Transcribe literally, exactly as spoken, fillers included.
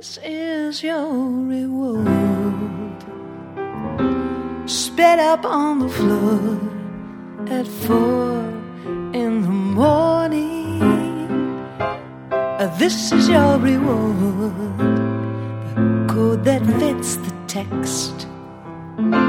this is your reward. Spread up on the floor at four in the morning. Uh, This is your reward. The code that fits the text.